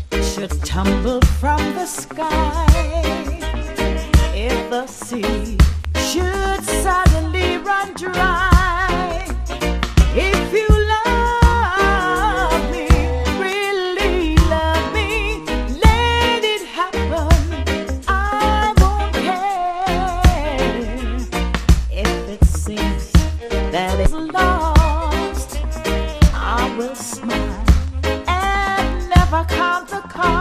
should tumble from the sky, if the sea should suddenly run dry, if you love me, really love me, let it happen, I won't care. If it seems that it's lost, I will smile and never count the cost.